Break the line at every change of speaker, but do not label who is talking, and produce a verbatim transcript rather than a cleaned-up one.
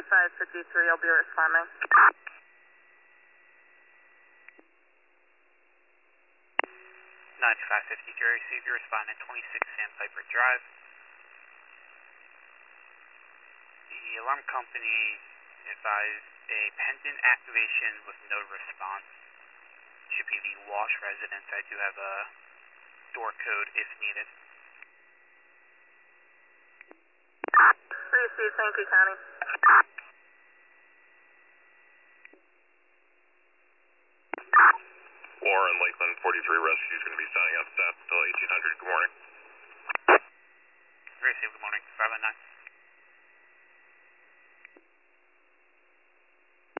ninety-five fifty-three, I'll be responding.
ninety-five fifty-three, receive your responding, twenty-six Sandpiper Drive. The alarm company advised a pendant activation with no response. Should be the Walsh residence. I do have a door code if needed.
Received, thank you, County.
Warren, Lakeland forty-three Rescue is going to be signing up staff until eighteen hundred. Good morning.
Received, good morning. five oh nine.